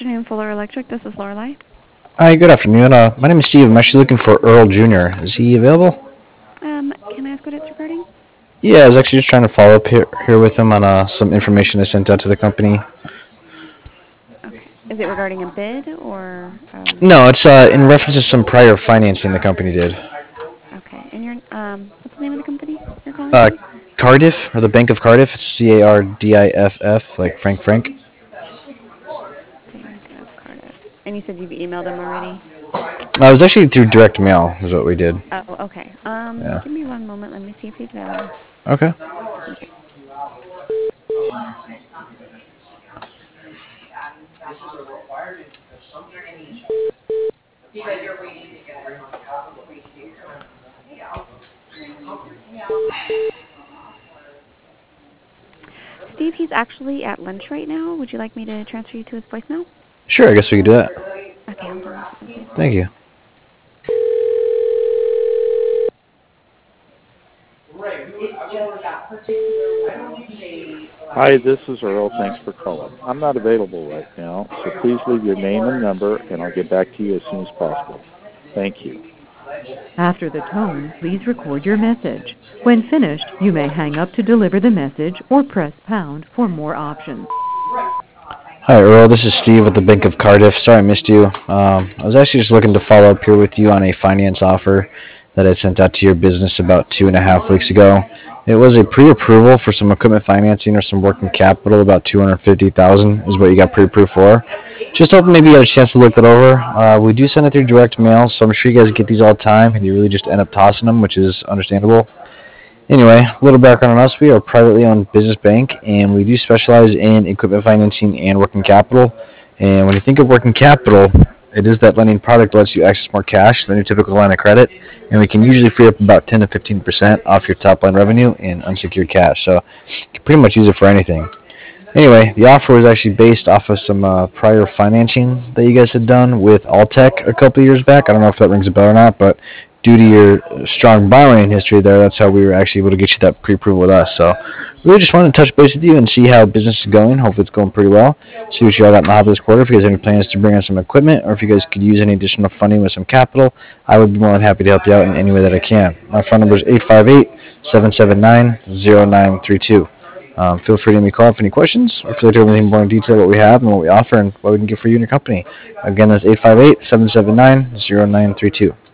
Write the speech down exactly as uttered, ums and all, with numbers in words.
afternoon, Fuller Electric. This is Lorelei. Hi, good afternoon. Uh, my name is Steve. I'm actually looking for Earl Junior Is he available? Um, can I ask what it's regarding? Yeah, I was actually just trying to follow up here, here with him on uh, some information I sent out to the company. Okay. Is it regarding a bid or, um, No, it's uh, in reference to some prior financing the company did. okay. And your, um, what's the name of the company you're calling Uh, from? Cardiff, or the Bank of Cardiff. It's C A R D I F F, like Frank Frank. Bank of Cardiff. And you said you've emailed them already? Uh, it was actually through direct mail, is what we did. Oh, okay. Um, Yeah. give me one moment. Let me see if he's available. Okay. Thank you. Steve, he's actually at lunch right now. Would you like me to transfer you to his voicemail? Sure, I guess we could do that. Okay, hold on one second, please. Thank you. Hi, this is Earl. Thanks for calling. I'm not available right now, so please leave your name and number, and I'll get back to you as soon as possible. Thank you. After the tone, please record your message. When finished, you may hang up to deliver the message or press pound for more options. Hi, Earl. This is Steve with the Bank of Cardiff. Sorry I missed you. Um, I was actually just looking to follow up here with you on a finance offer that I sent out to your business about two and a half weeks ago. It was a pre-approval for some equipment financing or some working capital. About two hundred fifty thousand dollars is what you got pre-approved for. Just hoping maybe you had a chance to look that over. Uh, we do send it through direct mail, so I'm sure you guys get these all the time, and you really just end up tossing them, which is understandable. Anyway, a little background on us. We are a privately owned business bank, and we do specialize in equipment financing and working capital. And when you think of working capital, it is that lending product that lets you access more cash than your typical line of credit. And we can usually free up about ten to fifteen percent off your top line revenue in unsecured cash. So you can pretty much use it for anything. Anyway, the offer was actually based off of some uh, prior financing that you guys had done with Alltech a couple of years back. I don't know if that rings a bell or not, but due to your strong borrowing history there, that's how we were actually able to get you that pre-approval with us. So really just wanted to touch base with you and see how business is going. Hopefully it's going pretty well. See what you all got in the hopper this quarter. If you guys have any plans to bring on some equipment, or if you guys could use any additional funding with some capital, I would be more than happy to help you out in any way that I can. My phone number is eight five eight, seven seven nine, zero nine three two. Um, feel free to give me a call if any questions, or if you'd like to go anything more in detail what we have and what we offer and what we can get for you and your company. Again, that's eight five eight, seven seven nine, zero nine three two.